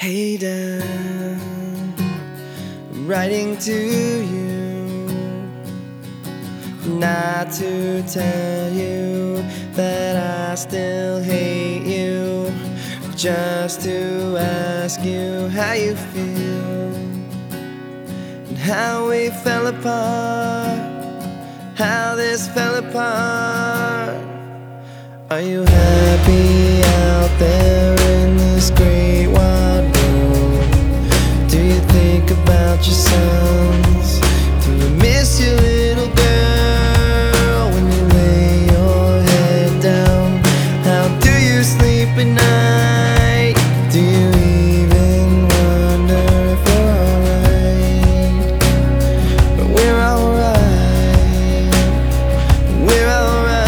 Hey Dan, I'm writing to you, not to tell you that I still hate you, just to ask you how you feel and how we fell apart, how this fell apart. Are you happy out there in this great wide world? Do you think about your sons? Do you miss your little girl when you lay your head down? How do you sleep at night? Do you even wonder if we're alright? But we're alright. We're alright.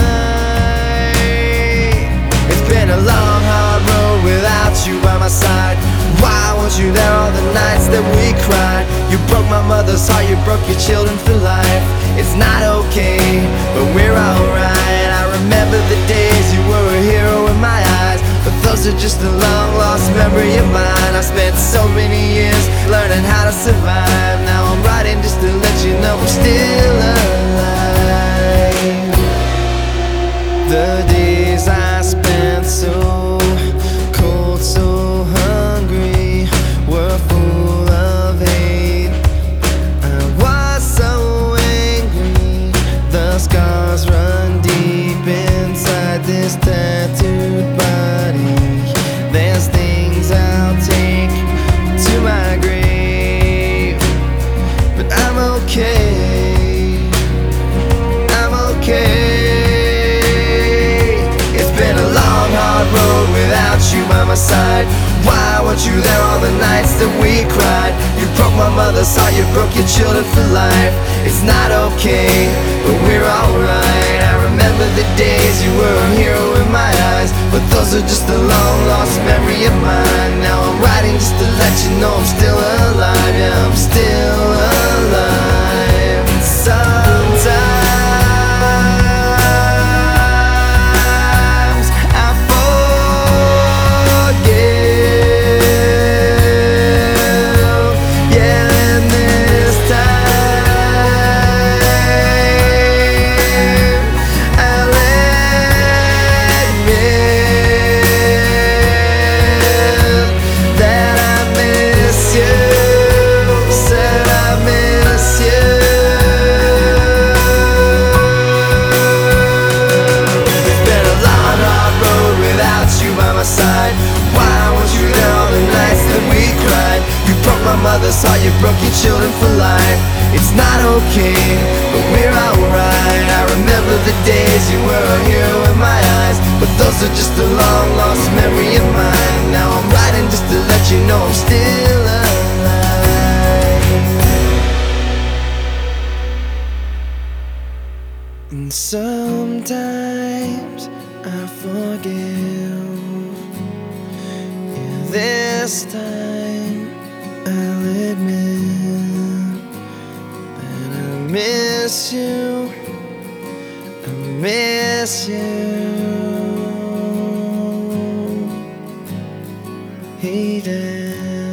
It's been a long, hard road without you by my side. Why weren't you there all the nights that we cried? You broke my mother's heart, you broke your children for life. It's not okay, but we're alright. I remember the days you were a hero in my eyes, but those are just a long lost memory of mine. I spent so many years learning how to survive. Now I'm writing just to let you know I'm still alive. The days I spent so cold, so hungry, were full of hate. I was so angry. The scars run deep inside this tattooed body. There's things I'll take to my grave, but I'm okay. I'm okay. It's been a long, hard road without you by my side. Why weren't you there all the nights that we cried? You broke my mother's heart, you broke your children for life. It's not okay, but we're alright. I remember the days you were a hero in my eyes, but those are just a long lost memory of mine. Now I'm writing just to let you know I'm still alive. Yeah, I'm still alive. Sometimes I forgive, yeah, and this time I'll admit that I miss you. Said I miss you. It's been a long, hard road without you by my side. Why weren't you there all the nights that we cried? You broke my mother's heart, you broke your children for life. It's not okay, but we're alright. I remember the days you were a hero in my eyes, but those are just a long lost memory of mine. Now I'm writing just to let you know I'm still alive. And sometimes I forgive. Yeah, this time I'll admit that I miss you. I miss you. Hey Dan.